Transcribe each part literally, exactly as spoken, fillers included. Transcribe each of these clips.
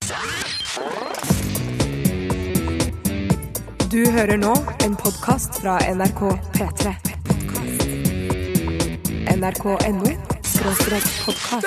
Du hører nå en podcast fra N R K P tre. N R K punktum N O skråstrek podcast.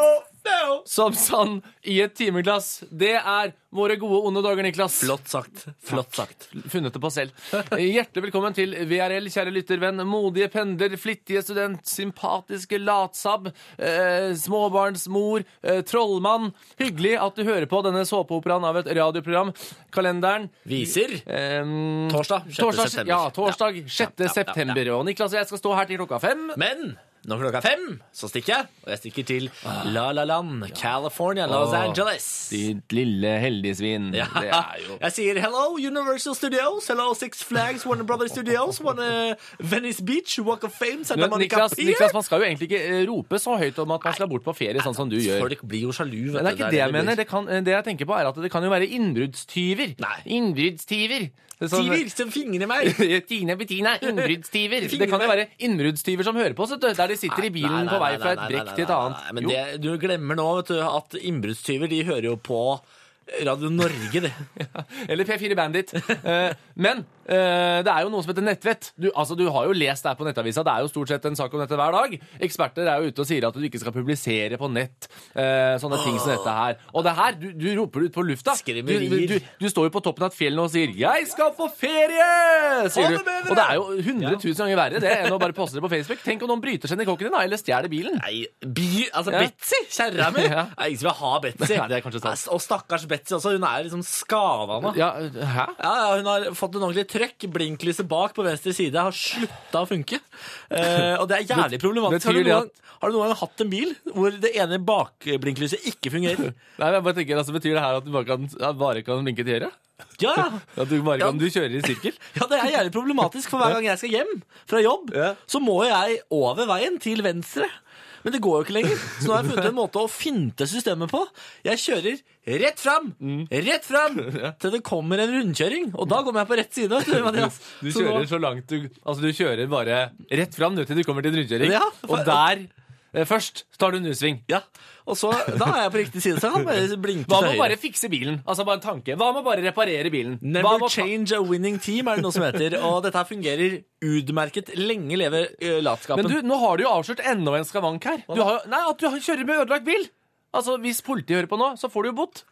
Som sann i et timeglass. Det er våre gode onde dager, Niklas. Flott sagt. Flott sagt. Funnet det på selv. Hjertelig velkommen til V R L, kjære lyttervenn, modige pendler, flittige student, sympatiske latsabb, eh, småbarnsmor, eh, trollmann. Hyggelig at du hører på denne såpeoperaen av et radioprogram. Kalenderen Viser eh, Torsdag, sjette torsdag, september. Ja, torsdag, sjette Ja, ja, ja, september. Og Niklas og jeg skal stå her til klokka fem. Men når klokka er fem, så stikker jeg. Og jeg stikker til La La Land, California, Los Åh. Angeles. Ditt lille heldige svin. Ja. Det er jo Jeg sier hello Universal Studios, hello Six Flags, Warner Brothers Studios, Warner Venice Beach, Walk of Fame, Santa Men Monica Niklas, Pier. Niklas, man skal jo egentlig ikke eh, rope så høyt om at man skal bort på ferie, sånn som du gjør. Folk blir jo sjalu, vet Men det er ikke det jeg blir. mener. Det, kan, det jeg tenker på er at det kan jo være innbruddstyver. Nei. Innbruddstyver. Det er sånn- Tyver som fingrer meg. Tine Bettina, innbruddstyver. Det kan jo være innbruddstyver som hører på, så der de sitter i bilen på vei fra et brekk til et annet. Men det, du glemmer nå vet du, at innbruddstyver, de hører jo på Radio Norge, det. Eller P fire Bandit. Eh, Men eh, det er jo noe som heter nettvett. Du, altså, du har jo lest det her på nettavisa. Det er jo stort sett en sak om dette hver dag. Eksperter er jo ute og sier at du ikke skal publisere på nett eh, sånne ting som dette her. Og det her, du, du roper ut på lufta. Du, Skriverier. du, du, du står jo på toppen av et fjell nå og sier 'Jeg skal på ferie!' sier Ha du. det bedre! Og det er jo hundre tusen ganger verre det enn å bare poste det på Facebook. Tenk om noen bryter seg inn i kokken din da, eller stjeler bilen. Nei, bi, altså Ja. Betsy, kjære mi. Ja. Nei, ingen som vil ha Betsy. Nei, det er kanskje sant. Og stakkars Betsy også, hun er liksom skada nå. Ja, hæ? Ja, ja, hun har fått en ordentlig trøkk. Blinklyset bak på venstre side har slutta å funke. Eh, og det er jævlig problematisk. Har betyr du, det noen, gang- har du noen gang hatt en bil hvor det ene bakblinklyset ikke fungerer? Nei, men jeg bare tenker, altså, Betyr det her at du bare kan, ja, bare kan blinke til høyre? Ja, ja. At du bare Ja. kan, du kjører i sirkel? Ja, det er jævlig problematisk, for hver gang jeg skal hjem fra jobb, Ja. så må jeg over veien til venstre. Men det går jo ikke lenger, så nå har jeg funnet en måte å finte systemet på. Jeg kjører rett fram, rett fram, til det kommer en rundkjøring, og da kommer jeg på rett side. Vet du, Mathias. Du Så kjører nå- så langt du Altså, du kjører bare rett fram du, til du kommer til en rundkjøring. Ja, for- og der eh, først tar du en U-sving. Ja, og så, da er jeg på riktig side, så jeg kan bare blinke Hva til med å høyre. bare fikse bilen? Altså, bare en tanke. Hva med å bare reparere bilen? Hva Never med å ta- change a winning team, er det noe som heter. Og dette her fungerer utmerket. Lenge leve ø, latskapen. Men du, nå har du jo avslørt enda en skavank her. Du har, jo- nei, at du har- kjører med ødelagt bil. Altså, hvis politiet hører på nå, så får du jo bot.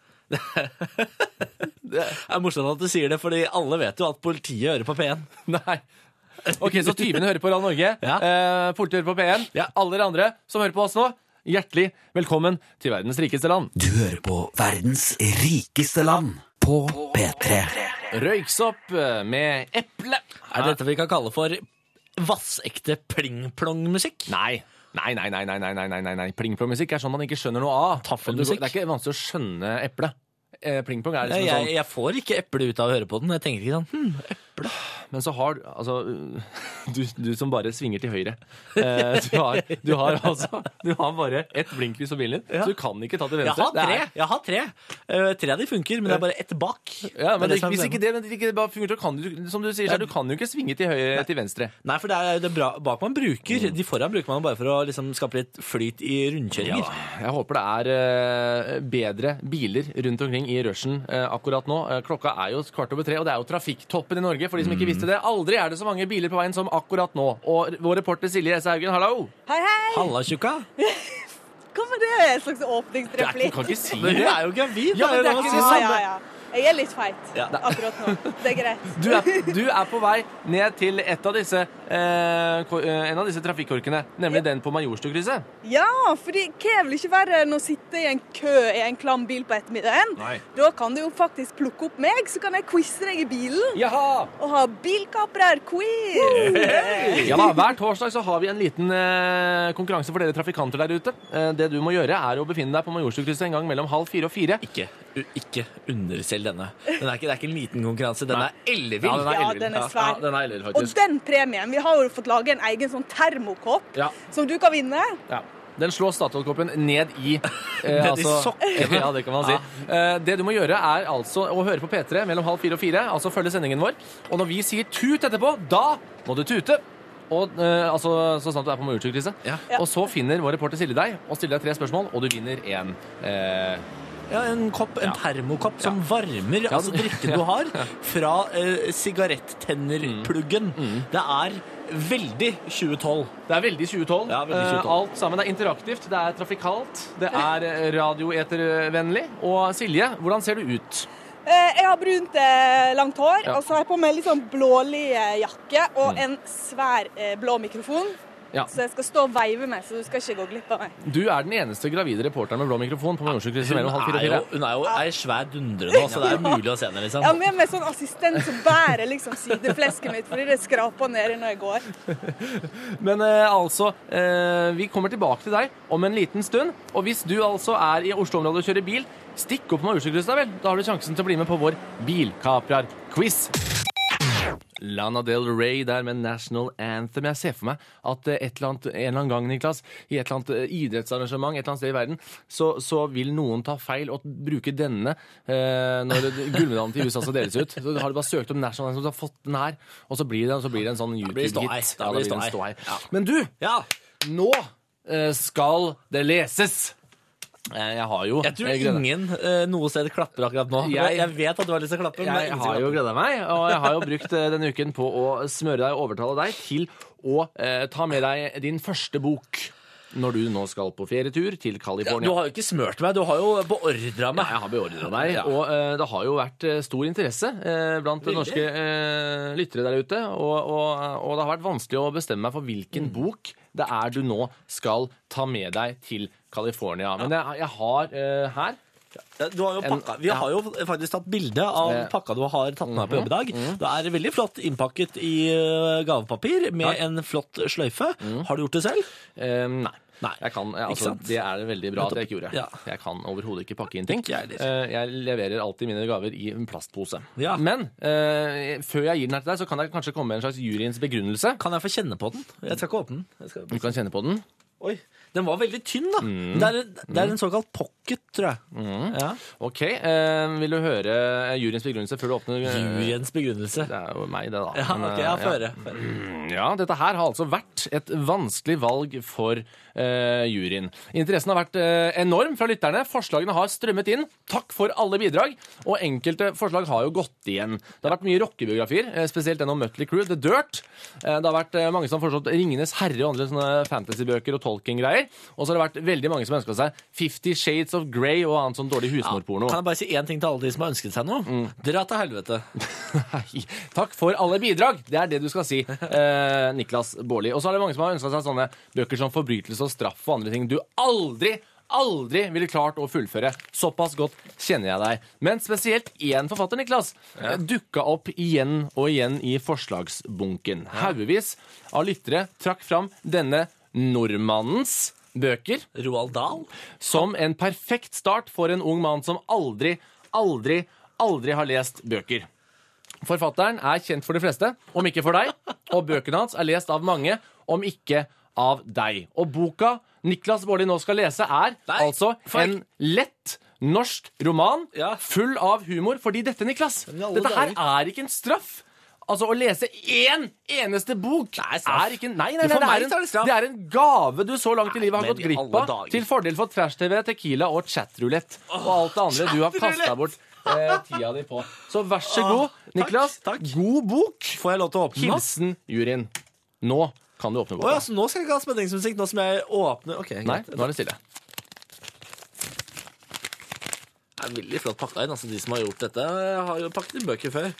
Det er morsomt at du sier det, fordi alle vet jo at politiet hører på P én. Nei. Ok, så tyvene hører på Radio Norge. Ja. Eh, politiet hører på P én. Ja. Alle dere andre som hører på oss nå, hjertelig velkommen til verdens rikeste land. Du hører på verdens rikeste land på P tre. Røyksopp eh, med eple. Er det dette vi kan kalle for vassekte pling-plong-musikk? Nei. Nei, nei, nei, nei, nei, nei, nei, nei, nei. Pling-plong-musikk er sånn man ikke skjønner noe av. Taffelmusikk. Det er ikke vanskelig å skjønne eple. Eh, Pling-plong er Nei, liksom jeg, sånn. jeg får ikke eple ut av å høre på den. Jeg tenker ikke sånn hm, Men så har du altså du, du som bare svinger til høyre. Eh, du, har, du har altså Du har bare ett blinklys på bilen din, Ja. så du kan ikke ta til Jeg venstre. har Det tre. er- Jeg har tre. Uh, tre av de funker, men det er bare ett bak. Ja, men Det er det det, som er hvis problemet. ikke det, men ikke det bare fungerer, så kan du, som du sier, så er, du kan jo ikke svinge til høyre til venstre. Nei, for det er jo det bra, bak man bruker. De foran bruker man bare for å liksom skape litt flyt i rundkjøringer. Jeg håper det er eh, bedre biler rundt omkring i rushen eh, akkurat nå. Eh, klokka er jo kvart over tre, og det er jo trafikktoppen i Norge, for de som ikke visste det. Aldri er det så mange biler på veien som akkurat nå. Og vår reporter Silje S. Haugen, hallo! Hei, hei! Halla, tjukka. Hvorfor det er en slags Det er, du åpningsreplikk? kan ikke si Men hun det. er jo gravid. Ja, men det er jo ikke lov å det si. Ja, ja, ja. Jeg er litt feit Ja. akkurat nå. Det er greit. Du er, du er på vei ned til et av disse, eh, ko- eh, en av disse trafikkorkene, nemlig den på Majorstukrysset. Ja, fordi hva vil ikke være enn å sitte i en kø i en klam bil på ettermiddagen? Nei. Da kan du jo faktisk plukke opp meg, så kan jeg quize deg i bilen. Jaha! Og ha bilkaprer-quiz. Ja da, hver torsdag så har vi en liten eh, konkurranse for dere trafikanter der ute. Eh, det du må gjøre er å befinne deg på Majorstukrysset en gang mellom halv fire og fire. Ikke, u- ikke underselg denne. Den er ikke, det er ikke en liten konkurranse. Den Nei. er ellevill. Ja, den er Ja, ellevill. den er Ja, svær. ja, den er ellevill, Og faktisk. den premien, vi har jo fått lage en egen sånn termokopp Ja. som du kan vinne. Ja. Den slår Statoil-koppen ned i eh, Ned i sokken. Ja, det kan man si. Eh, det du må gjøre er altså å høre på P tre mellom halv fire og fire, altså følge sendingen vår. Og når vi sier tut etterpå, da må du tute. Og, eh, altså, så sant du er på Majorstukrysset. Ja. Og så finner vår reporter Silje deg og stiller deg tre spørsmål, og du vinner en eh, Ja, en kopp, en termokopp som varmer altså drikken du har fra eh, sigarettennerpluggen. Mm. Mm. Det er veldig tjue tolv. Det er veldig tjue tolv. Ja, veldig tjue tolv. Alt sammen. Det er interaktivt, det er trafikalt, det er radioetervennlig. Og Silje, hvordan ser du ut? Jeg har brunt eh, langt hår, Ja. og så har jeg på meg litt sånn blålig eh, jakke og en svær eh, blå mikrofon. Ja. Så jeg skal stå og veive meg, så du skal ikke gå glipp av meg. Du er den eneste gravide reporteren med blå mikrofon på Majorstukrysset mellom halv fire og er jo, fire. hun er jo ei svær dundre nå, så det er mulig å se henne, liksom. Jeg har med meg sånn assistent som bærer liksom sideflesket mitt, fordi det skraper nede når jeg går. Men eh, altså, eh, vi kommer tilbake til deg om en liten stund. Og hvis du altså er i Oslo-området og kjører bil, stikk opp på Majorstukrysset, vel. Da har du sjansen til å bli med på vår bilkaprar-quiz. Lana Del Rey der med National Anthem. Jeg ser for meg at et eller annet, en eller annen gang, Niklas, i et eller annet idrettsarrangement et eller annet sted i verden, så, så vil noen ta feil og bruke denne eh, når gullmedaljen til U S A skal deles ut. Så har du bare søkt om National Anthem, så du har fått den her, og så blir det, og så blir det en sånn blir ståhei. YouTube-hit. Da Ja, blir da det blir det en ståhei. ståhei. Ja. Men du, Ja, nå eh, skal det leses. Eh, Jeg har jo jeg tror jeg gleder- ingen eh, noe sted klapper akkurat nå. Jeg- Jeg, vet at du har lyst til å klappe, men Jeg ingen har jo klapper. gleda meg, og jeg har jo brukt eh, denne uken på å smøre deg og overtale deg til å eh, ta med deg din første bok når du nå skal på ferietur til Ja, California. du har jo ikke smørt meg, du har jo beordra meg. Ja, jeg har beordret deg, Ja. og eh, det har jo vært eh, stor interesse eh, blant Veldig. norske eh, lyttere der ute, og, og, og det har vært vanskelig å bestemme meg for hvilken Mm. bok det er du nå skal ta med deg til California. Men jeg, jeg har eh, her Ja, Du har jo En- pakka, vi ja. har jo faktisk tatt bilde av Eh. pakka du har tatt med deg på jobb i dag. Det er veldig flott innpakket i eh, gavepapir med Takk. en flott sløyfe. Har du gjort det selv? Eh, nei. Nei. Jeg kan, jeg, Ikke altså, sant? det er det veldig bra at jeg ikke gjorde. Ja. Jeg kan overhodet ikke pakke inn ting. Ikke jeg heller. Eh, jeg leverer alltid mine gaver i en plastpose. Ja. Men eh, før jeg gir den her til deg, så kan jeg kanskje komme med en slags juryens begrunnelse. Kan jeg få kjenne på den? Jeg skal ikke åpne den. Jeg skal... Du kan kjenne på den. Oi, den var veldig tynn da. Mm. Det, er, det er en såkalt pocket, tror jeg. Ja. Ok, eh, vil du høre juryens begrunnelse før du åpner? eh, Juryens begrunnelse. Det er jo meg, det, da. Ja, Men, ok, eh, ja, ja. få høre. Få høre. Ja, dette her har altså vært et vanskelig valg for eh, juryen. Interessen har vært eh, enorm fra lytterne. Forslagene har strømmet inn. Takk for alle bidrag. Og enkelte forslag har jo gått igjen. Det har vært mye rockebiografier, eh, spesielt den om Mötley Crüe, The Dirt. Eh, det har vært eh, mange som har foreslått Ringenes herre og andre sånne fantasybøker og Tolkien-greier. Og så har det vært veldig mange som ønsket seg Fifty Shades of Grey og annet sånn dårlig husmorporno. Kan jeg bare si én ting til alle de som har ønsket seg noe? Mm. Dra til helvete. Nei, takk for alle bidrag. Det er det du skal si, eh, Niklas Baarli. Og så er det mange som har ønsket seg sånne bøker som Forbrytelse og straff og andre ting du aldri, aldri ville klart å fullføre. Såpass godt kjenner jeg deg. Men spesielt én forfatter, Niklas, ja. dukka opp igjen og igjen i forslagsbunken. Haugevis av lyttere trakk fram denne nordmannens bøker Roald Dahl. som en perfekt start for en ung mann som aldri, aldri, aldri har lest bøker. Forfatteren er kjent for de fleste, om ikke for deg, og bøkene hans er lest av mange, om ikke av deg. Og boka Niklas Baarli nå skal lese er Nei, altså fuck. en lett norsk roman Ja. full av humor, fordi dette, Niklas, Men i alle dette her dager. er ikke en straff. Altså, å lese én eneste bok Det er straff. er ikke Nei, nei, nei, For det, meg er så er det en, straff. det er en gave du så langt i livet har Men gått i glipp alle av, dager. til fordel for Trash-T V, Tequila og chatrulett og alt det andre du har kasta bort eh, tida di på. Så vær så god, takk, Niklas. takk. God bok. Får jeg lov til å åpne nå? Hilsen juryen. Nå kan du åpne Å boka. ja, så nå skal jeg ikke ha spenningsmusikk nå som jeg åpner. Ok, Nei, greit. nå er det stille. Det er veldig flott pakka inn. Altså, de som har gjort dette, har jo pakket inn bøker før.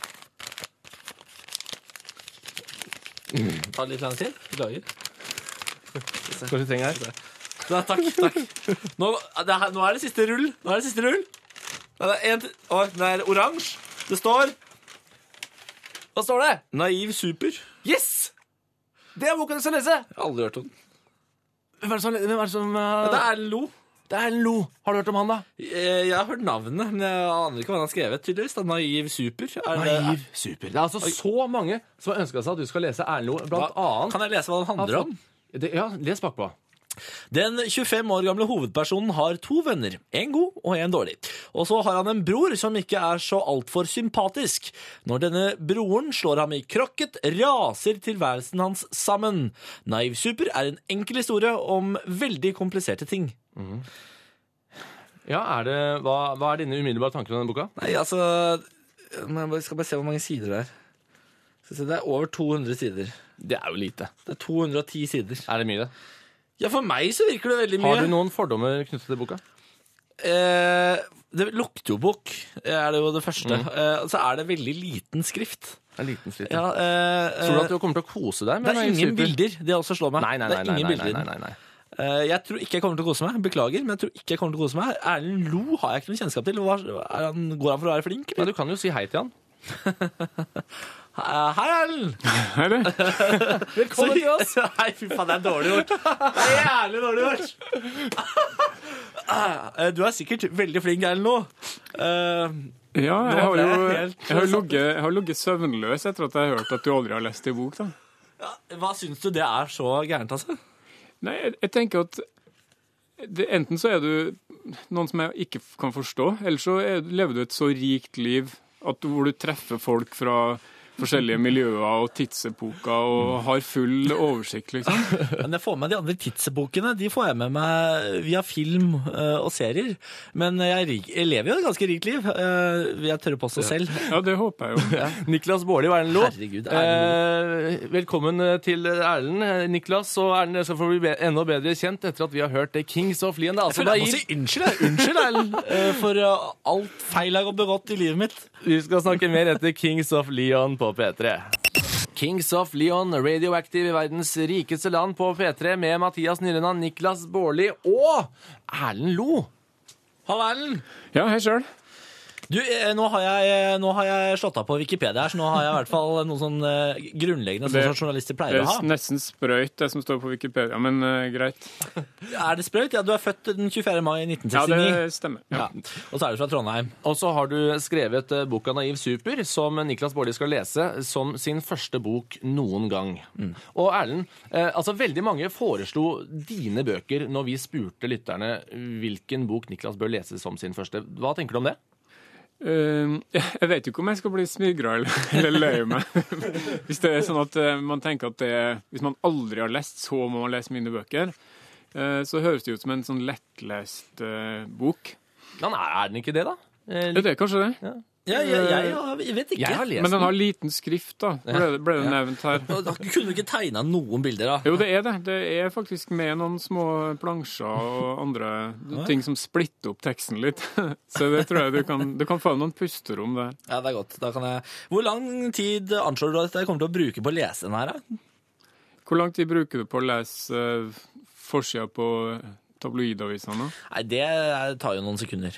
Ta litt lang tid. Beklager. Skal du trenge her? Ja, takk, takk. Nå, det er, nå er det siste rull. Nå er det siste rull. Ja, det er en, til- å, den er oransje. Det står Hva står det? Naiv super. Yes! Det er boka du skal lese. Jeg har aldri hørt om den. Hvem er det som, hvem er det som uh, Det er Erlend Lo. Det er Erlend Lo. Har du hørt om han, da? Jeg, jeg har hørt navnet, men jeg aner ikke hva han har skrevet. Tydeligvis da, Naiv super. Er det, Naiv super. Det er altså så mange som har ønska seg at du skal lese Erlend Lo, blant annet. Kan jeg lese hva den handler om? Det, ja, les bakpå. Den tjuefem år gamle hovedpersonen har to venner, en god og en dårlig. Og så har han en bror som ikke er så altfor sympatisk. Når denne broren slår ham i krokket, raser tilværelsen hans sammen. Naiv super er en enkel historie om veldig kompliserte ting. Ja, er det, hva, hva er dine umiddelbare tanker om denne boka? Nei, altså Jeg skal bare se hvor mange sider det er. Skal se, det er over to hundre sider. Det er jo lite. Det er to hundre og ti sider. Er det mye, det? Ja, for meg så virker det veldig mye. Har du noen fordommer knyttet til boka? Eh, det lukter jo bok, er det jo det første. Mm. Eh, så er det veldig liten skrift. En liten skrift. Ja, eh, Tror du at du kommer til å kose deg? Det er ingen bilder, det også slår meg. Nei, nei, Det nei, er nei, ingen nei, bilder i nei, den. nei, nei. Eh, Jeg tror ikke jeg kommer til å kose meg. Beklager, men jeg tror ikke jeg kommer til å kose meg. Erlend Lo har jeg ikke noe kjennskap til. Hva, er han, går han for å være flink? Men du kan jo si hei til han. Eh, Hei, Erlend! Hei, det. Velkommen til oss! Nei, fy faen, det er dårlig gjort. Det er jævlig dårlig gjort. Eh, Du er sikkert veldig flink, Erlend Lo. Eh, Ja, jeg Nå har ble jo jeg helt jeg har ligget, jeg har ligget søvnløs etter at jeg har hørt at du aldri har lest en bok. da. ja, Hva syns du det er så gærent, altså? Nei, jeg, jeg tenker at det, enten så er du noen som jeg ikke kan forstå, eller så er, lever du et så rikt liv at du, hvor du treffer folk fra forskjellige miljøer og tidsepoker og har full oversikt, liksom. Men jeg får med de andre tidsepokene. De får jeg med meg via film eh, og serier. Men jeg, er rik, jeg lever jo et ganske rikt liv. Uh, jeg tørre påstå selv. Ja, det håper jeg jo. Niklas Baarli og Erlend Lo. Herregud, Erlend Eh, velkommen til Erlend. Niklas og Erlend skal få bli be enda bedre kjent etter at vi har hørt Kings of Leon. Det er altså Jeg må Naiv. si unnskyld, jeg. unnskyld Erlend, eh, for eh, alt feil jeg har begått i livet mitt. Vi skal snakke mer etter Kings of Leon på P tre. Kings of Leon, radioaktiv i verdens rikeste land på P tre med Mathias Nyrenan, Niklas Baarli og Erlend Lo. Halla, Erlend. Ja, hei sjøl. Du, eh, nå har, jeg, nå har jeg slått av på Wikipedia her, så nå har jeg i hvert fall noe sånn eh, grunnleggende sånn Det- som journalister Det pleier å ha. er nesten sprøyt, det som står på Wikipedia, men uh, greit. Er det sprøyt? Ja, du er født den tjuefjerde mai nitten Ja, sekstini. det stemmer. Ja. Ja. Og så er du fra Trondheim. Og så har du skrevet eh, boka Naiv Super, som Niklas Baarli skal lese som sin første bok noen gang. Og Erlend, eh, altså veldig mange foreslo dine bøker når vi spurte lytterne hvilken bok Niklas bør lese som sin første. Hva tenker du om det? Uh, jeg vet jo ikke om jeg skal bli smigra eller, eller lei meg. Hvis det er sånn at uh, man tenker at det er, hvis man aldri har lest, så må man lese mine bøker, uh, så høres det ut som en sånn lettlest uh, bok. Men er den ikke det, da? Eh, Ja, det er kanskje det. Ja. Ja, jeg, jeg, jeg vet ikke. Jeg har lest Men den har liten skrift, da. Ble, det- ble det nevnt her. Og da kunne du ikke tegna noen bilder, da? Jo, det er det. Det er faktisk med noen små plansjer og andre ting som splitter opp teksten litt. Så det tror jeg du kan, du kan få noen pusterom der. Ja, det er godt. Da kan jeg... Hvor lang tid anslår du at jeg kommer til å bruke på å lese den her, da? Hvor lang tid bruker du på å lese uh, forsida på tabloidavisene? Nei, det er- tar jo noen sekunder.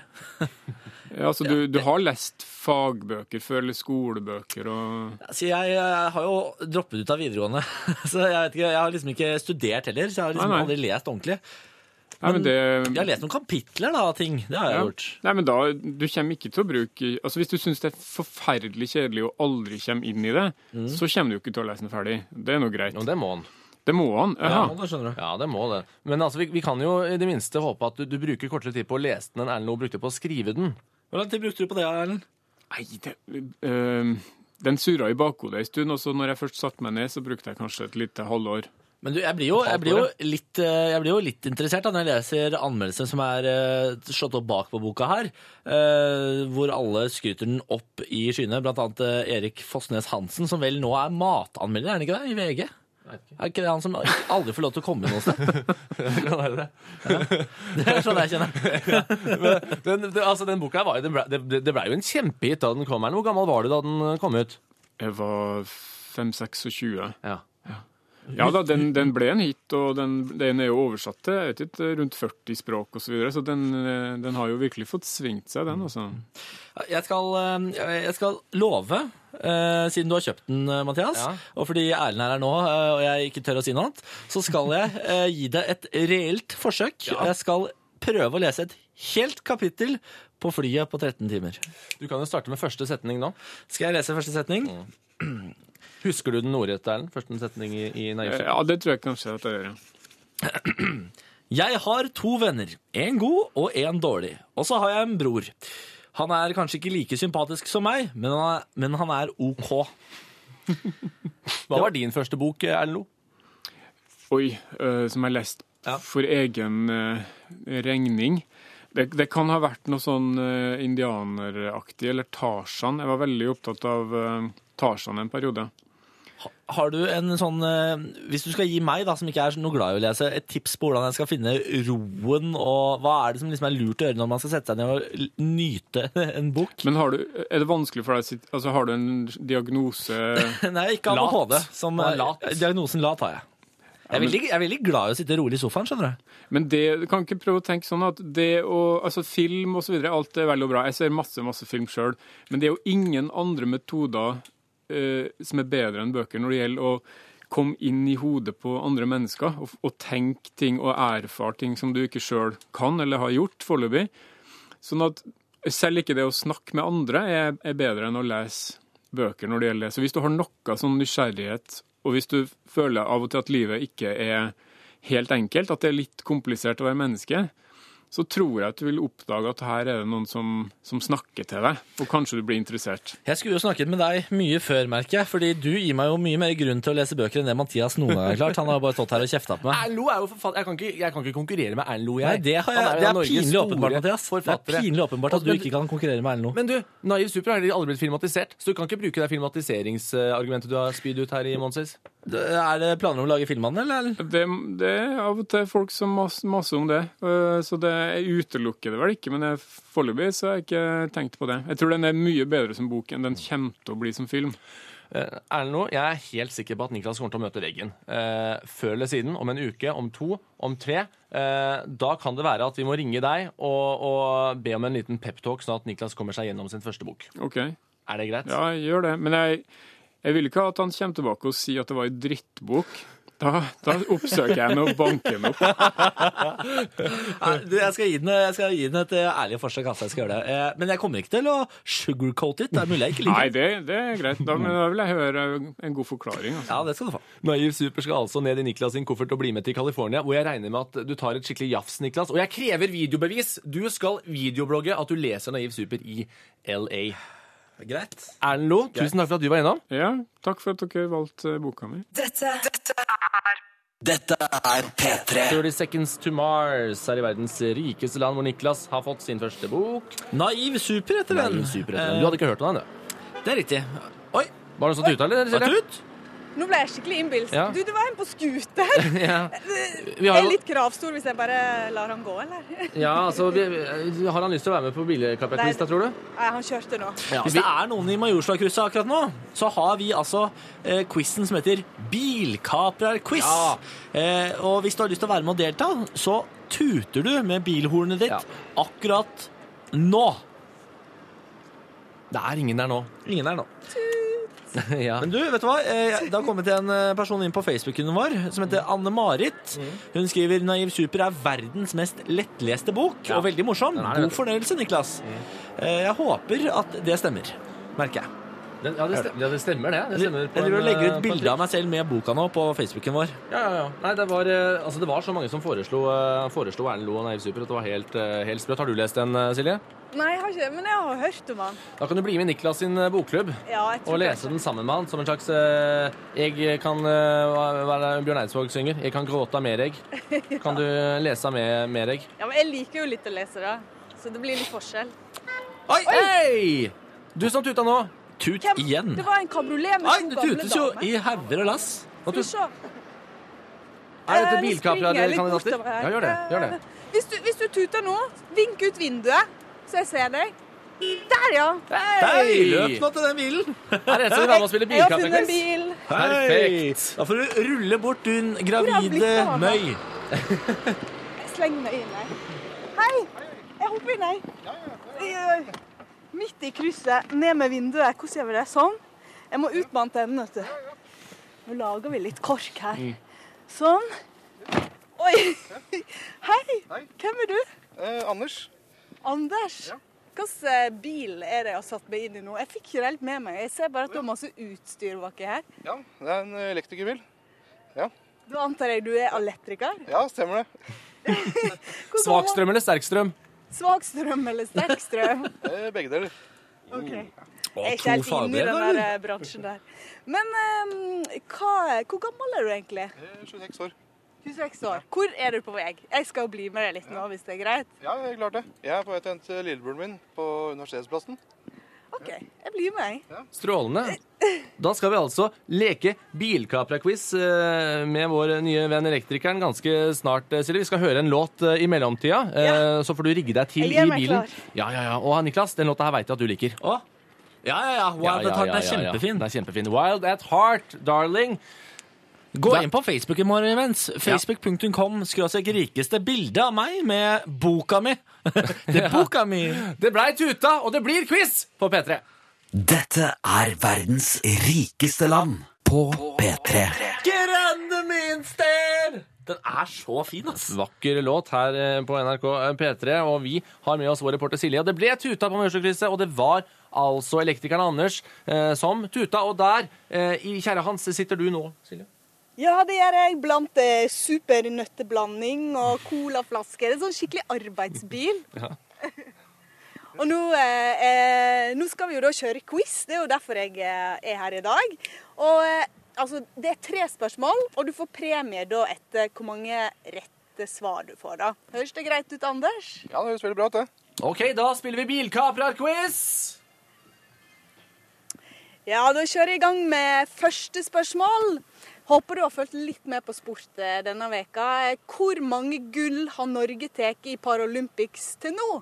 Ja, altså, du, du har lest fagbøker før, eller skolebøker og Altså, jeg, jeg har jo droppet ut av videregående, så jeg vet ikke, jeg har liksom ikke studert heller, så jeg har liksom Nei, nei. aldri lest ordentlig. Nei, men det Jeg har lest noen kapitler da, av ting. Det har jeg ja. gjort. Nei, men da, du kommer ikke til å bruke Altså, hvis du syns det er forferdelig kjedelig og aldri kommer inn i det, så kommer du jo ikke til å lese den ferdig. Det er nå greit. Jo, det må den. Det må han. Ja, Jaha. det skjønner du. Ja, det må det. Men altså, vi, vi kan jo i det minste håpe at du, du bruker kortere tid på å lese den enn Erlend Lo brukte på å skrive den. Hvor lang tid brukte du på det, Erlend? Nei, det, øh, den surra i bakhodet en stund, og så når jeg først satte meg ned, så brukte jeg kanskje et lite halvår. Men du, jeg blir jo, jeg blir jo, litt, eh, jeg blir jo litt interessert da, når jeg leser anmeldelser som er eh, slått opp bak på boka her, eh, hvor alle skryter den opp i skyene, blant annet eh, Erik Fossnes Hansen, som vel nå er matanmelder, er han ikke det, i V G? Er ikke det han som aldri får lov til å komme inn noe sted? Det kan være det. Det er sånn jeg kjenner. Men den, det, altså, den boka her var jo, den ble, det, det ble jo en kjempehit da den kom her. Hvor gammel var du da den kom ut? Jeg var fem seksogtjue. Ja. Ja da, den, den ble en hit, og den, den er jo oversatt til jeg vet ikke, rundt førti språk og så videre, så den, øh, den har jo virkelig fått svingt seg, den, altså. Jeg skal, eh, jeg skal love, eh, siden du har kjøpt den, eh, Mathias, Ja. og fordi Erlend er her nå, eh, og jeg ikke tør å si noe annet, så skal jeg eh, gi deg et reelt forsøk. Jeg skal prøve å lese et helt kapittel på flyet på tretten timer. Du kan jo starte med første setning nå. Skal jeg lese første setning? Husker du den ordrette, Erlend? Første setning i, i Naiv Super? Ja, det tror jeg kanskje at jeg gjør, ja. Jeg har to venner, en god og en dårlig, og så har jeg en bror. Han er kanskje ikke like sympatisk som meg, men han er, men han er ok. Hva var din første bok, Erlend Lo? Oi, øh, som jeg leste Ja. for egen øh, regning. Det, det kan ha vært noe sånn uh, indianeraktig, eller Tarzan. Jeg var veldig opptatt av uh, Tarzan en periode. Har du en sånn, uh, hvis du skal gi meg, da, som ikke er noe glad i å lese, et tips på hvordan jeg skal finne roen, og hva er det som liksom er lurt å gjøre når man skal sette seg ned og nyte en bok? Men har, du, er det vanskelig for deg, altså har du en diagnose? Nei, ikke av H D. Som, Han er lat. Diagnosen lat har jeg. Jeg er, veldig, jeg er veldig glad i å sitte rolig i sofaen, skjønner du. Men det, du kan ikke prøve å tenke sånn at det å, altså film og så videre, alt er veldig bra. Jeg ser masse, masse film selv, men det er jo ingen andre metoder eh, som er bedre enn bøker når det gjelder å komme inn i hodet på andre mennesker og, og tenke ting og erfare ting som du ikke selv kan eller har gjort foreløpig. Sånn at selv ikke det å snakke med andre er, er bedre enn å lese bøker når det gjelder det. Så hvis du har noe sånn nysgjerrighet, og hvis du føler av og til at livet ikke er helt enkelt, at det er litt komplisert å være menneske, så tror jeg at du vil oppdage at her er det noen som, som snakker til deg, og kanskje du blir interessert. Jeg skulle jo snakket med deg mye før, merker jeg, fordi du gir meg jo mye mer grunn til å lese bøker enn det Mathias noen gang har klart. Han har jo bare stått her og kjeftet på meg. Erlend Loe er jo forfatter. Jeg kan ikke, jeg kan ikke konkurrere med Erlend Loe, jeg. Nei, det, har jeg, Han det jo er Norges pinlig store åpenbart, Mathias. Det er forfattere. pinlig åpenbart at du Men- ikke kan konkurrere med Erlend Loe. Men du, Naiv Super har aldri blitt filmatisert, så du kan ikke bruke det filmatiseringsargumentet du har spydd ut her i Monsis. Er det planer om å lage film av den, eller? Det, det er av og til folk som mas, maser om det, øh, så det jeg utelukker det vel ikke, men jeg, foreløpig så har jeg ikke tenkt på det. Jeg tror den er mye bedre som bok enn den kommer til å bli som film. Eh, Erlend Loe, jeg er helt sikker på at Niklas kommer til å møte veggen. Eh, før eller siden, om en uke, om to, om tre. Eh, da kan det være at vi må ringe deg og, og be om en liten peptalk, sånn at Niklas kommer seg gjennom sin første bok. Ok, Er det greit? ja, jeg gjør det. Men jeg, jeg vil ikke at han kommer tilbake og sier at det var en drittbok. Da, da oppsøker jeg henne og banker henne opp. Nei, du, jeg skal gi den, jeg skal gi den et eh, ærlig forsøk, altså. Jeg skal gjøre det. Eh, Men jeg kommer ikke til å sugarcoat it. Det er mulig jeg ikke Nei, liker det. det, det er greit. Da, men da vil jeg høre en god forklaring. Altså. Ja, det skal du få. Naiv Super skal altså ned i Niklas sin koffert og bli med til California, hvor jeg regner med at du tar et skikkelig jafs, Niklas. Og jeg krever videobevis! Du skal videoblogge at du leser Naiv Super i L A. Greit. Erlend Loe, tusen takk for at du var innom. Ja, takk for at dere valgte boka mi. Dette er P tre. thirty Seconds to Mars er i verdens rikeste land, hvor Niklas har fått sin første bok. Naiv Super heter den. Naiv Super heter den. Du hadde ikke hørt om den, du? Eh, Det er riktig. Oi, Var det noen som tuta, eller? var Silje? det ut? Nå ble jeg skikkelig innbilsk. Ja. Du, det var en på scooter. Ja. Vi Jeg har er jo, litt kravstor hvis jeg bare lar han gå, eller? ja, altså, vi, har han lyst til å være med på bilkappetquiz, da, tror du? Nei, han kjørte nå. Ja, Hvis det er noen i Majorstua-krysset akkurat nå, så har vi altså eh, quizen som heter Bilkaprer-quiz. Ja. Eh, og hvis du har lyst til å være med og delta, så tuter du med bilhornet ditt Ja. akkurat nå. Det er ingen der nå. Ingen er nå. Ja. Men du, vet du hva? Eh, Det har kommet en eh, person inn på Facebooken vår som heter Anne-Marit. Hun skriver Naiv Super er verdens mest lettleste bok, Ja. og veldig morsom. Den er det, vet God du. fornøyelse, Niklas. Eh, Jeg håper at det stemmer, merker jeg. Den, ja, det stemmer, ja, det stemmer det. Det stemmer Jeg driver og en, legger eh, ut på en bilder av meg selv med boka nå på Facebooken vår. Ja, ja, ja. Nei, det var, eh, altså, det var så mange som foreslo, eh, foreslo Erlend Loe og Naiv Super at det var helt, eh, helt sprøtt. Har du lest den, eh, Silje? Nei, jeg har ikke, men jeg har hørt om han. Da kan du bli med i Niklas sin eh, bokklubb Ja, jeg tror og lese den sammen med han som en slags eh, Jeg kan eh, Hva er det Bjørn Eidsvåg synger? Jeg kan gråta mer, jeg. Kan du lese med mer, jeg? Ja, men jeg liker jo litt å lese det, så det blir litt forskjell. Oi! Hei! Du som tuta nå. Tut Hvem? igjen. Det var en kabriolet med Oi, to det gamle tutes jo damer. i hauger og lass. Skal vi se. Er dette Eh, nå springer jeg litt bilkaprerkandidater? bortover her. Ja, gjør det. Gjør det. Eh, Hvis du, hvis du tuter nå, vink ut vinduet, så jeg ser deg. Der, ja. Hei, løp nå til den bilen. Er det en som vil være med og spille Jeg har funnet en bilkaprerquiz? bil. Perfekt. Da får du rulle bort din Hvor har gravide blitt av han, da? møy. Jeg slenger meg inn her. Hei, jeg hopper inn her. Jeg- Midt i krysset, ned med vinduet. Hvordan gjør vi det? Sånn. Jeg må ut med antennen, vet du. Nå lager vi litt kork her. Sånn. Oi. Hei. Hvem er du? Eh, Anders? Anders. Hvilken eh, bil er det jeg har satt meg inn i nå? Jeg fikk ikke det helt med meg. Jeg ser bare at du har masse utstyr baki her. Ja, det er en elektrikerbil. Da antar jeg du er elektriker? Ja, stemmer det. Hvordan- Svak strøm eller sterk strøm? Svak strøm eller sterk strøm? Eh, begge deler. Ok. Å, Jeg er ikke to helt inne i fagbrev, den eller? der eh, bransjen der. Men eh, hva, hvor gammel er du egentlig? Eh, tjueseks år. tjueseks år. Hvor er du på vei? Jeg skal jo bli med deg litt nå, hvis det er greit. Ja, jeg er klart det. Jeg er på vei til å hente lillebroren min på Universitetsplassen. Ok, jeg blir med deg. Strålende. Da skal vi altså leke bilkapra-quiz eh, med vår nye venn elektrikeren ganske snart, eh, Silje. Vi skal høre en låt eh, i mellomtida, eh, Ja. så får du rigge deg til Jeg i gjør meg bilen. klar. Ja, ja, ja. Og Niklas, den låta her vet jeg at du liker. Å? Ja, ja, ja. Wild Ja, at ja, Heart ja, er ja, ja. kjempefin. Den er kjempefin. Wild at Heart, darling. Gå Da- inn på Facebooken vår, Events. Facebook punktum com skråstrek rikeste bilde av meg med boka mi. Det er boka mi. Det blei tuta, og det blir quiz på P tre. Dette er verdens rikeste land på P tre. Grande minster! Den er så fin, ass. Vakker låt her eh, på N R K P tre, og vi har med oss vår reporter Silje. Og det ble tuta på Mørsøkrysset, og det var altså elektrikeren Anders eh, som tuta. Og der, eh, i kjære hans, sitter du nå, Silje. Ja, det gjør jeg blant eh, supernøtteblanding og colaflasker. En sånn skikkelig arbeidsbil. Og nå, eh, eh, nå skal vi jo da kjøre quiz. Det er jo derfor jeg eh, er her i dag. Og eh, altså, det er tre spørsmål, og du får premie da etter hvor mange rette svar du får da. Høres det greit ut, Anders? Ja, det høres veldig bra ut, det. Ok, da spiller vi bilkaprer-quiz. Ja, da kjører jeg i gang med første spørsmål. Håper du har fulgt litt med på sport eh, denne veka. Hvor mange gull har Norge tatt i Paralympics til nå?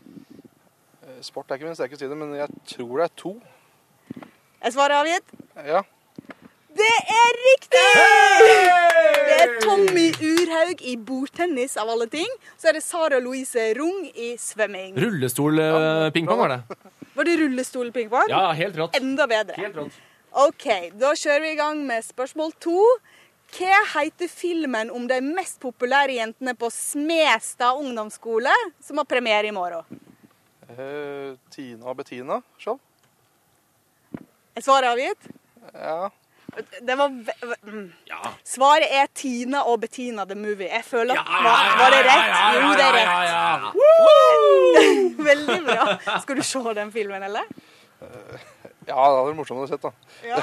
Eh, Sport er ikke min sterke side, men jeg tror det er to. Er svaret avgitt? Ja. Det er riktig! Det er Tommy Urhaug i bordtennis av alle ting. Så er det Sara Louise Rung i svømming. Rullestol-pingpong var det. Var det rullestolpingpong? Ja, helt rått. Enda bedre. Helt rått. Ok, da kjører vi i gang med spørsmål to. Hva heter filmen om de mest populære jentene på Smestad ungdomsskole, som har premiere i morgen? Eh, Tina og Bettina, show. Er svaret avgitt? Ja. Det var ve- ve- mm. Svaret er Tina og Bettina the Movie. Jeg føler at var, var det rett? Jo, det er rett. Veldig bra. Skal du se den filmen, eller? Ja, det hadde vært morsomt å se, da. Ja.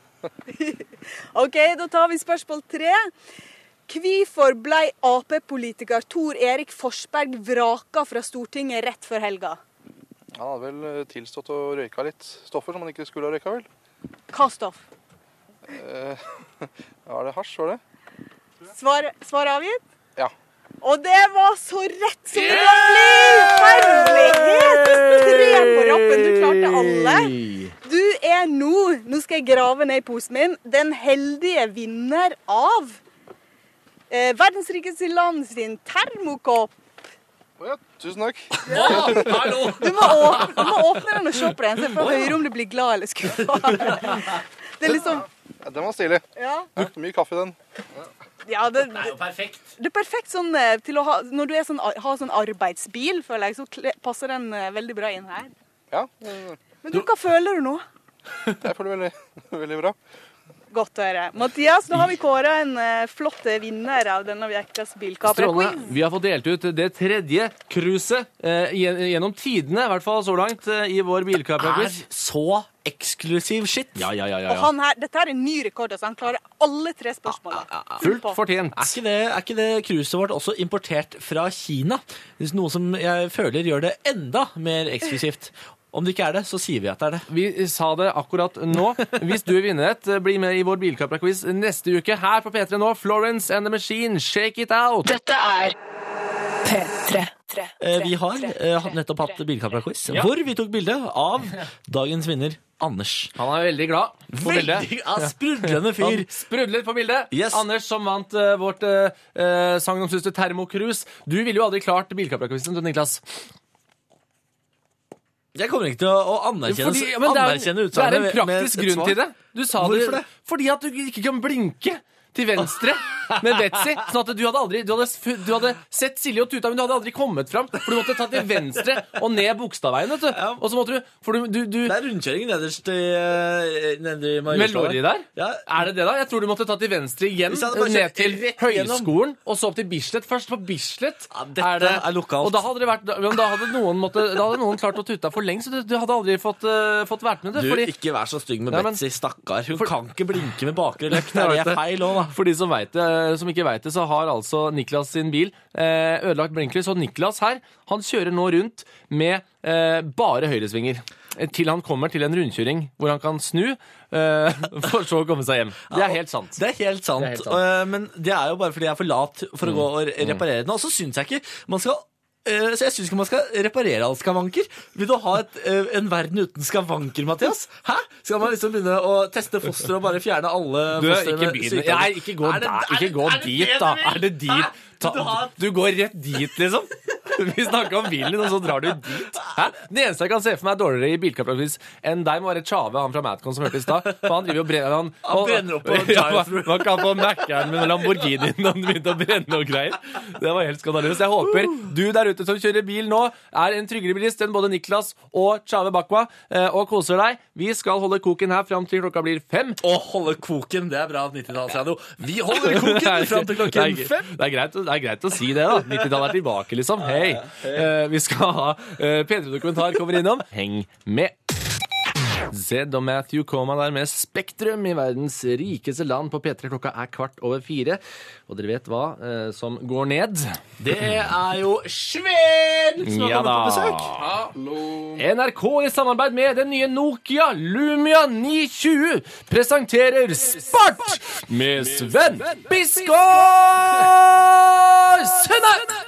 Ok, da tar vi spørsmål tre. Hvorfor ble Ap-politiker Tor Erik Forsberg vraka fra Stortinget rett før helga? Han hadde vel eh, tilstått å røyka litt stoffer som han ikke skulle ha røyka, vel? Hva stoff? Eh, var det hasj, var det? Svar, svar avgitt? Ja. Og det var så rett som det kan bli! Herlighet! Tre på rappen, du klarte alle. Du er nå, nå skal jeg grave ned i posen min, den heldige vinner av eh, verdens rikeste land sin termokopp. Å ja, tusen takk. Hallo! Du må, åpne, du må åpne den og se på den, så jeg får høre om du blir glad eller skuffa. Det er liksom Ja, den var stilig. Ja, Brukte mye kaffe i den. ja det, Det er jo perfekt. det er perfekt sånn eh, til å ha når du er sånn, har sånn arbeidsbil, føler jeg, så kle- passer den eh, veldig bra inn her. Ja, Men du, hva føler du nå? jeg føler veldig, veldig bra. Godt å høre. Mathias, nå har vi kåret en uh, flott vinner av denne ukas bilkapra-quiz. Strålende. Vi har fått delt ut det tredje cruiset eh, gjen- gjennom tidene, i hvert fall så langt, eh, i vår Er bilkaprer-quiz. så eksklusiv shit. Ja, ja, ja, ja, Og ja. han her, dette er en ny rekord, så han klarer alle tre spørsmålene. Fullt fortjent. Er ikke det, er ikke det cruiset vårt også importert fra Kina? Det er noe som jeg føler gjør det enda mer eksklusivt. Om det ikke er det, så sier vi at det er det. Vi sa det akkurat nå. Hvis du vinner et, bli med i vår bilkapra-quiz neste uke her på P tre nå. Florence and the Machine, Shake It Out. Dette er P tre. Eh, Vi har eh, hatt- nettopp hatt bilkapra-quiz, hvor vi tok bilde av dagens vinner, Anders. Han er veldig glad på bildet. Veldig ja, sprudlende fyr. Han sprudlet på bildet. Yes. Anders som vant uh, vårt uh, uh, sagnomsuste termocruise. Du ville jo aldri klart bilkapra-quizen, du, Niklas. Jeg kommer ikke til å, å anerkjenne, Fordi, ja, men det, er, anerkjenne det er en utsagnet med- med praktisk et grunn svar. til det. Du sa Hvorfor det, det? fordi at du ikke kan blinke til venstre med Betsy. Sånn at du hadde aldri du hadde, du hadde sett Silje og tuta, men du hadde aldri kommet fram. For du måtte ta til venstre og ned Bogstadveien, vet du. Ja. Og så måtte du For du, du, du Det er rundkjøring nederst i, eh, nede i Med lorry der? Ja. Er det det, da? Jeg tror du måtte ta til venstre igjen, Hvis jeg hadde bare ned kjørt til rett Høgskolen, og så opp til Bislett. Først på Bislett. Ja, dette er lokalt. Og da hadde, det vært, men da hadde noen, måtte, da hadde noen klart å tuta for lengst, så du, du hadde aldri fått, uh, fått vært med det. Du, Fordi, ikke vær så stygg med Nei, men- Betsy, stakkar. Hun For- kan ikke blinke med bakre løkt. Det Jeg er vet det. feil òg, da. for de som vet det, uh, som ikke vet det, så har altså Niklas sin bil uh, ødelagt blinklys, og Niklas her, han kjører nå rundt med uh, bare høyresvinger. Til han kommer til en rundkjøring hvor han kan snu uh, for så å komme seg hjem. Det er helt sant. Det er helt sant, Det er helt sant. Uh, men det er jo bare fordi jeg er for lat for å gå og reparere den. Og så synes jeg ikke man skal uh, Så jeg synes ikke man skal reparere alle skavanker. Vil du ha et, uh, en verden uten skavanker, Mathias? Hæ? Skal man liksom begynne å teste foster og bare fjerne alle Du, foster ikke med begynne. sykdommer? Nei, ikke gå, Er det- der, er det- ikke gå er det dit, det da. du vil? Er det dit? Hæ? Ta, Du har- du går rett dit, liksom. Vi snakker om bilen din, og så drar du dit. Hæ? Det eneste jeg kan se for meg er dårligere i bilkapitlis enn deg må være Tjave, han fra Madcon som hørte i stad. For han driver og brenner han, Han brenner opp på ja, drive-thru. man kan få Mac-eren med Lamborghini når han begynte å brenne og greier. Det var helt skandaløst. Jeg håper du der ute som kjører bil nå er en tryggere bilist enn både Niklas og Tjave Bakwa, og koser deg. Vi skal holde koken her fram til klokka blir fem. Å holde koken, det er bra nitti-tallsradio. Vi holder koken fram til klokken Det er- fem. Det er, greit, det er greit å si det, da. nitti-tallet er tilbake, liksom. Hei. Eh, vi skal ha uh, P tre-dokumentar kommer innom. Heng med. Zed og Matthew Koma der med Spektrum i verdens rikeste land på P tre. Klokka er kvart over fire. Og dere vet hva eh, som går ned? Det er jo Sven som har Ja kommet på da. besøk. N R K i samarbeid med den nye Nokia Lumia ni tjue presenterer Spart med Sven Biskår Sønne!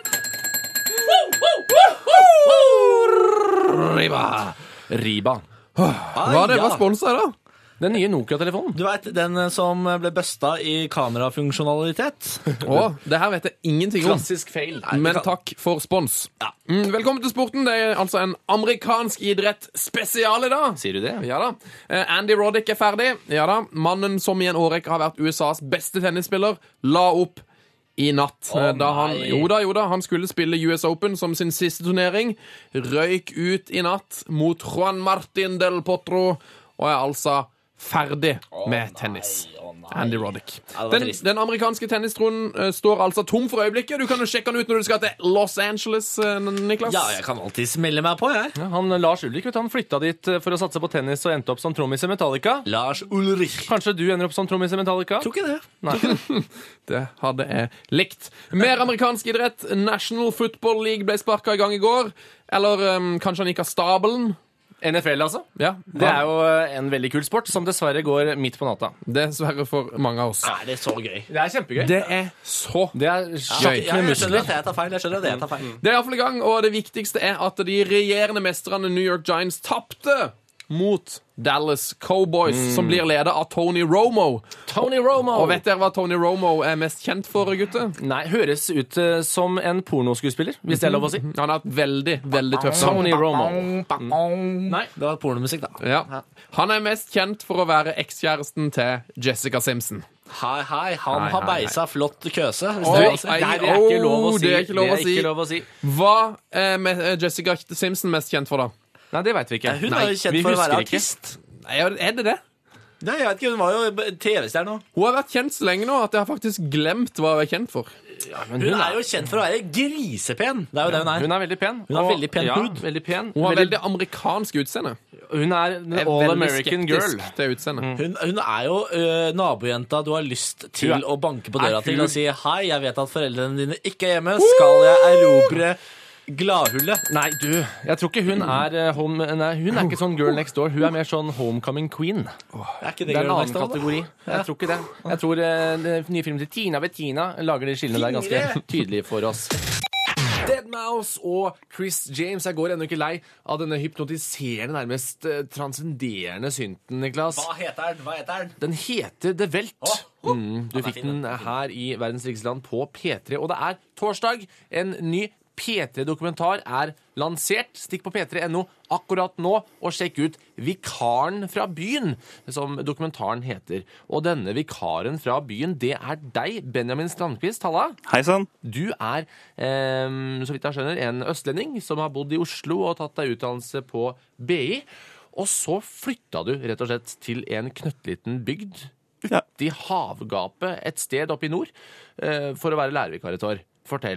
Riba. Riba. Hva det var sponset da? Den nye Nokia-telefonen. Du vet, den som ble busta i kamerafunksjonalitet. Å, det her vet jeg ingenting om. Klassisk feil. Men takk for spons. Mm, velkommen til sporten. Det er altså en amerikansk idrett spesial i dag. Sier du det? Ja da. Eh, Andy Roddick er ferdig. Ja da. Mannen som i en årrekke har vært U S A's beste tennisspiller, la opp i natt. Å, da han, nei. jo da, jo da, han skulle spille U S Open som sin siste turnering. Røyk ut i natt mot Juan Martin del Potro, og er altså ferdig med tennis. Andy Roddick. Ja, det var Den, trist. den amerikanske tennistronen eh, står altså tom for øyeblikket. Du kan jo sjekke den ut når du skal til Los Angeles, eh, Niklas. Ja, jeg kan alltid smelle meg på, jeg. Ja, han Lars Ulrik, vet du, han flytta dit eh, for å satse på tennis og endte opp som trommis i Metallica. Lars Ulrich. Kanskje du ender opp som trommis i Metallica? Tror ikke det. Nei. Det hadde jeg likt. Mer amerikansk idrett. National Football League ble sparka i gang i går. Eller um, kanskje han gikk av stabelen. N F L, altså? Ja, Det er jo eh, en veldig kul sport som dessverre går midt på natta. dessverre for mange av oss. Er det så gøy? Det er kjempegøy. Det er så Det er Ja, sjakk med jeg skjønner muskler. at jeg tar feil. Jeg skjønner at jeg tar feil. Det er iallfall i gang, og det viktigste er at de regjerende mesterne New York Giants tapte mot Dallas Cowboys, som blir ledet av Tony Romo. Tony Romo! Og vet dere hva Tony Romo er mest kjent for, gutter? Nei, høres ut eh, som en pornoskuespiller, hvis det er lov å si. Han har hatt veldig, veldig tøft navn. Tony Romo. Nei, det var pornomusikk, da. Ja. Han er mest kjent for å være ekskjæresten til Jessica Simpson. Hei, hei, han Hei, har hei, beisa flott køse. Hvis Oi, det er lov å si. ei, Nei, det er ikke lov å oh, si. det er ikke lov å si. ikke lov å si. Hva er me- er Jessica Simpson mest kjent for, da? Nei, det vet vi ikke. Hun Nei, er jo kjent vi for å være husker ikke. artist. Nei, er det det? Nei, jeg vet ikke, hun var jo T V-stjerne nå. Hun har vært kjent så lenge nå at jeg har faktisk glemt hva hun er kjent for. Men Hun er jo kjent for å være grisepen. Det er jo det hun er. Hun er veldig pen. Hun har og- veldig pen ja, hud. Veldig pen. Hun har Veldig- veldig amerikansk utseende. Hun er Jeg the er all veldig American girl. skeptisk til utseendet. Hun, hun er jo ø, nabojenta du har lyst til Hun er- å banke på døra er til hun- og si hei, jeg vet at foreldrene dine ikke er hjemme. Skal jeg erobre gladhullet? Nei, du, jeg tror ikke hun er eh, home, nei, hun er ikke sånn girl next door. Hun er mer sånn homecoming queen. Er ikke det, Det er en Girl annen Next Door, da? kategori. Jeg tror ikke det. Jeg tror eh, den nye filmen til Tina Bettina lager de skillene der ganske Fingre! tydelig for oss. Deadmau5 og Chris James. Jeg går ennå ikke lei av denne hypnotiserende, nærmest eh, transcenderende synten, Niklas. Hva heter den? Hva heter den? Den heter The Welt. Åh, åh. Mm, du Den er fikk fin, den her i Verdens rikeste land på P tre. Og det er torsdag. En ny P tre-dokumentar er lansert. Stikk på p tre punktum no akkurat nå og sjekk ut Vikaren fra byen, som dokumentaren heter. Og denne vikaren fra byen, det er deg, Benjamin Strandquist. Halla. Hei sann. Du er, eh, så vidt jeg skjønner, en østlending som har bodd i Oslo og tatt deg utdannelse på B I. Og så flytta du rett og slett til en knøttliten bygd Ja. uti havgapet et sted oppe i nord eh, for å være lærervikar et år. Fortell.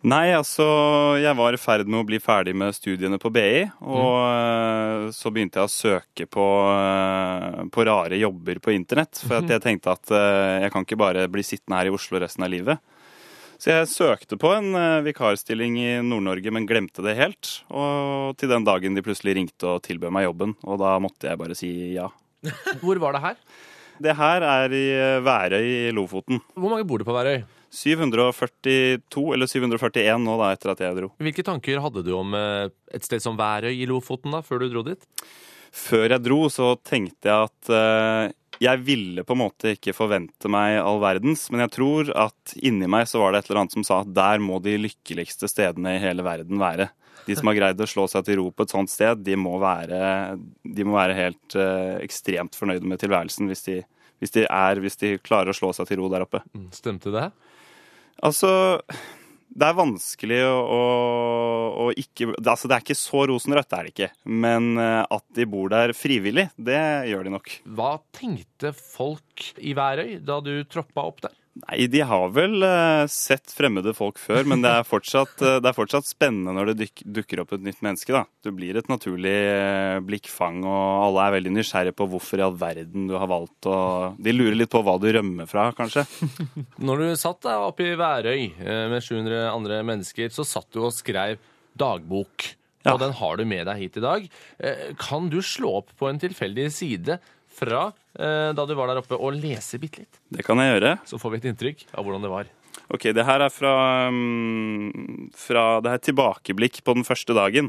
Nei, altså, jeg var i ferd med å bli ferdig med studiene på B I, og mm. så begynte jeg å søke på, på rare jobber på internett, for at jeg tenkte at jeg kan ikke bare bli sittende her i Oslo resten av livet. Så jeg søkte på en vikarstilling i Nord-Norge, men glemte det helt, og til den dagen de plutselig ringte og tilbød meg jobben, og da måtte jeg bare si ja. Hvor var det her? Det her er i Værøy i Lofoten. Hvor mange bor det på Værøy? syv hundre førtito eller syv hundre førtien nå da, etter at jeg dro. Hvilke tanker hadde du om et sted som Værøy i Lofoten da, før du dro dit? Før jeg dro så tenkte jeg at uh, jeg ville på en måte ikke forvente meg all verdens, men jeg tror at inni meg så var det et eller annet som sa at der må de lykkeligste stedene i hele verden være. De som har greid å slå seg til ro på et sånt sted, de må være, de må være helt uh, ekstremt fornøyde med tilværelsen hvis de, hvis de er, hvis de klarer å slå seg til ro der oppe. Stemte det? Altså, det er vanskelig å, å, å ikke... Altså, det er ikke så rosenrødt, det er det ikke. Men at de bor der frivillig, det gjør de nok. Hva tenkte folk i Værøy da du troppa opp der? Nei, de har vel uh, sett fremmede folk før, men det er fortsatt, uh, det er fortsatt spennende når det dyk, dukker opp et nytt menneske, da. Du blir et naturlig uh, blikkfang, og alle er veldig nysgjerrige på hvorfor i all verden du har valgt, og de lurer litt på hva du rømmer fra, kanskje. Når du satt der oppe i Værøy uh, med sju hundre andre mennesker, så satt du og skrev dagbok, ja. Og den har du med deg hit i dag. Uh, kan du slå opp på en tilfeldig side fra eh, da du var der oppe og lese bitte litt? Det kan jeg gjøre. Så får vi et inntrykk av hvordan det var. Ok, det her er fra, um, fra det her tilbakeblikk på den første dagen.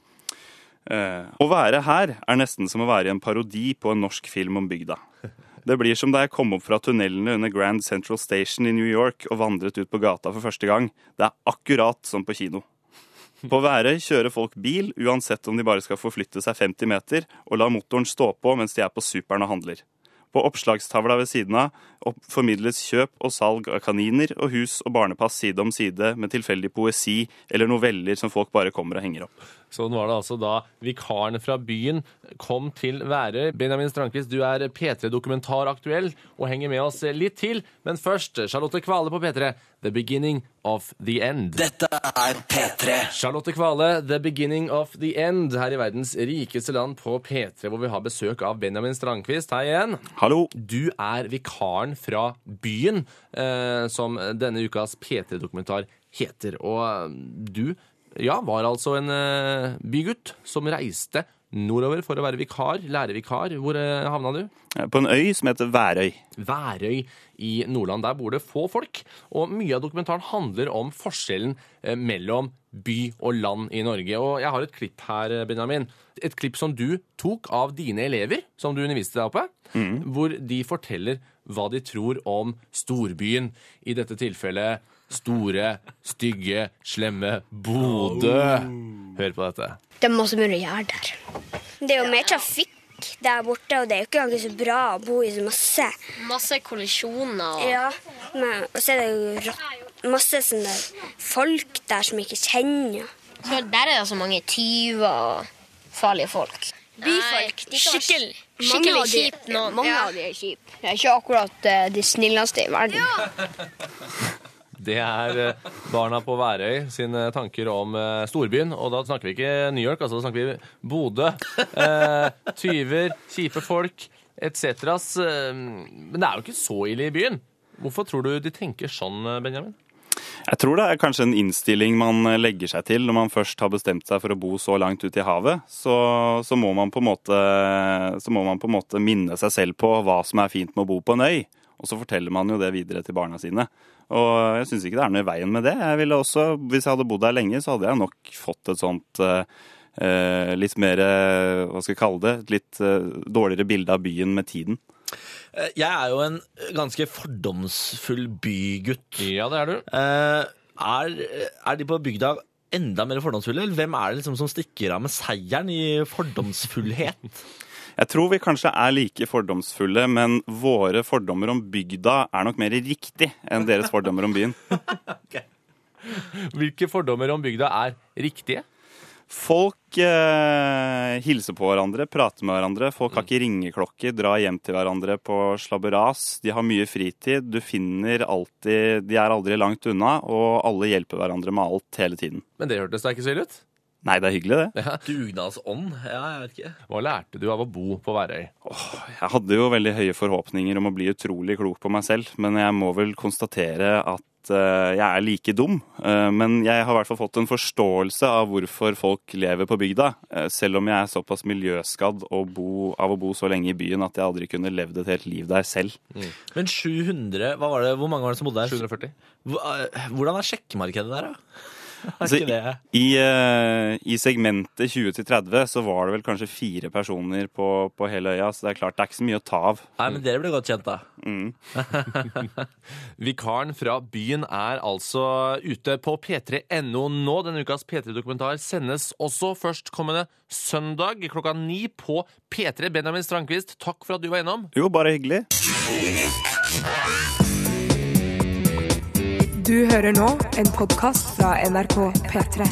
Eh, å være her er nesten som å være i en parodi på en norsk film om bygda. Det blir som da jeg kom opp fra tunnelene under Grand Central Station i New York og vandret ut på gata for første gang. Det er akkurat som på kino. På Værøy kjører folk bil, uansett om de bare skal forflytte seg femti meter, og la motoren stå på mens de er på Superen og handler. På oppslagstavla ved siden av formidles kjøp og salg av kaniner og hus og barnepass side om side med tilfeldig poesi eller noveller som folk bare kommer og henger opp. Sånn var det altså da vikarene fra byen kom til Værøy. Benjamin Strandquist, du er P tre Dokumentar-aktuell og henger med oss litt til. Men først, Charlotte Kvale på P tre, The Beginning of the End. Dette er P tre. Charlotte Kvale, The Beginning of the End, her i verdens rikeste land på P tre, hvor vi har besøk av Benjamin Strandquist. Hei igjen. Hallo. Du er vikaren fra byen, eh, som denne ukas P tre Dokumentar heter. Og du ja, var altså en uh, bygutt som reiste nordover for å være vikar, lærevikar. Hvor uh, havna du? På en øy som heter Værøy. Værøy i Nordland. Der bor det få folk, og mye av dokumentaren handler om forskjellen uh, mellom by og land i Norge. Og jeg har et klipp her, Benjamin. Et klipp som du tok av dine elever, som du underviste deg oppe, mm. hvor de forteller hva de tror om storbyen. I dette tilfellet store, stygge, slemme Bodø. Hør på dette. Det er masse mulig å gjøre der. Det er jo mer trafikk der borte, og det er jo ikke alltid så bra å bo i så masse. Masse kollisjoner. Ja, men, og så er det jo masse sånne folk der som ikke kjenner. Så der er det så mange tyver og farlige folk. Byfolk, de skikkelig, skikkelig kjipt nå. Mange ja. Av de er kjipe. Det er ikke akkurat uh, de snilleste i verden. Ja. Det er barna på Værøy sine tanker om storbyen, og da snakker vi ikke New York, altså da snakker vi Bodø. Eh, tyver, kjipe folk, et cetera. Men det er jo ikke så ille i byen. Hvorfor tror du de tenker sånn, Benjamin? Jeg tror det er kanskje en innstilling man legger seg til når man først har bestemt seg for å bo så langt ute i havet. Så, så, må man på en måte, så må man på en måte minne seg selv på hva som er fint med å bo på en øy. Og så forteller man jo det videre til barna sine. Og jeg synes ikke det er noe i veien med det. Jeg ville også, hvis jeg hadde bodd der lenge, så hadde jeg nok fått et sånt eh, litt mer, hva skal jeg kalle det, et litt eh, dårligere bilde av byen med tiden. Jeg er jo en ganske fordomsfull bygutt. Ja, det er du. Eh, er, er de på bygda enda mer fordomsfulle, eller hvem er det liksom som stikker av med seieren i fordomsfullhet? Jeg tror vi kanskje er like fordomsfulle, men våre fordommer om bygda er nok mer riktig enn deres fordommer om byen. Okay. Hvilke fordommer om bygda er riktige? Folk eh, hilser på hverandre, prater med hverandre. Folk har ikke ringeklokker, drar hjem til hverandre på slabberas. De har mye fritid. Du finner alltid, de er aldri langt unna, og alle hjelper hverandre med alt hele tiden. Men det hørtes da ikke så ille ut? Nei, det er hyggelig det. Ja. Dugnadsånd? Ja, jeg vet ikke. Hva lærte du av å bo på Værøy? Åh, jeg hadde jo veldig høye forhåpninger om å bli utrolig klok på meg selv, men jeg må vel konstatere at uh, jeg er like dum. Uh, men jeg har i hvert fall fått en forståelse av hvorfor folk lever på bygda, uh, selv om jeg er såpass miljøskadd og bo, av å bo så lenge i byen at jeg aldri kunne levd et helt liv der selv. Mm. Men sju hundre, hva var det, hvor mange var det som bodde der? sju hundre og førti. Hvordan er sjekkemarkedet der da? Altså, i, uh, I segmentet tjue til tretti så var det vel kanskje fire personer på, på hele øya, så det er klart det er ikke så mye å ta av. Nei, men dere ble godt kjent da. Mm. Vikaren fra byen er altså ute på p tre punktum no nå. Denne ukas P tre-dokumentar sendes også førstkommende søndag klokka ni på P tre. Benjamin Strandqvist, takk for at du var innom. Jo, bare hyggelig. Du hører nå en podcast fra N R K P tre.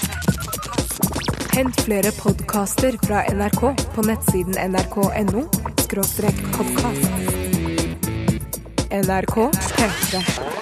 Hent flere podcaster fra N R K på nettsiden n r k punktum no skråstrek podcast. N R K P tre.